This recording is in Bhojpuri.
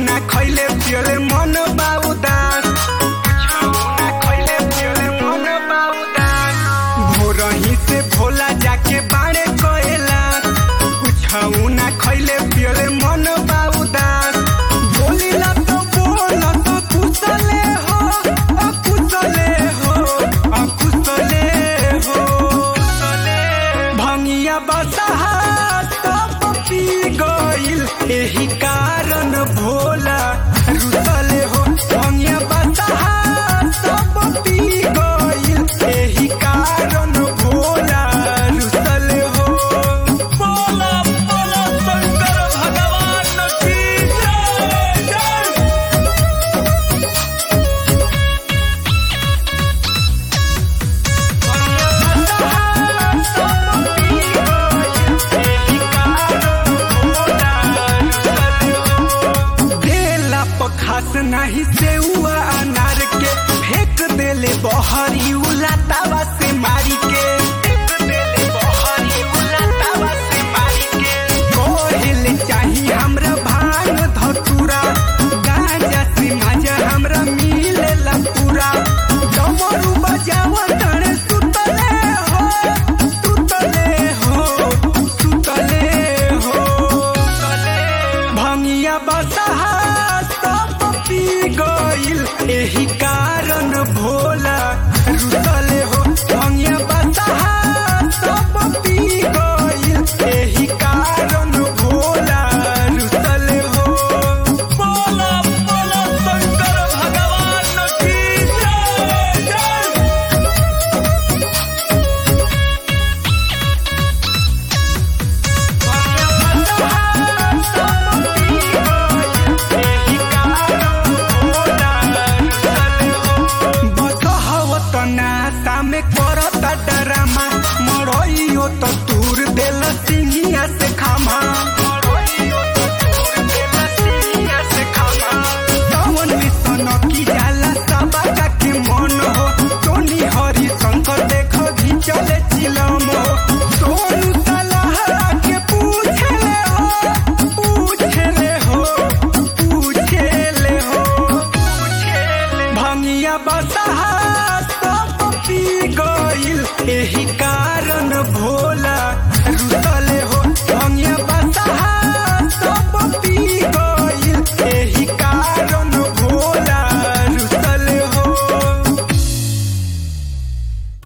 ना खैले पियले मन बा उदास, ना खैले पियले मन बा उदास। भोरही से भोला जाके बाड़े कहेला, कुछऊ ना खैले पियले मन बा उदास। बोलिला तो बोला तो कुशले हो, अकुशले हो, अकुशले हो। भंगिया बसहा सब पी गइल, एही कारण भोला रुसले हो। भंगिया बसहा सब पी गइल, एही कारण भोला रुसले हो। बोला बोला शंकर भगवान की जय जय। देला पखास नहीं से हुआ अनार के, फेंक देले बहरी उलातावा से मारी के।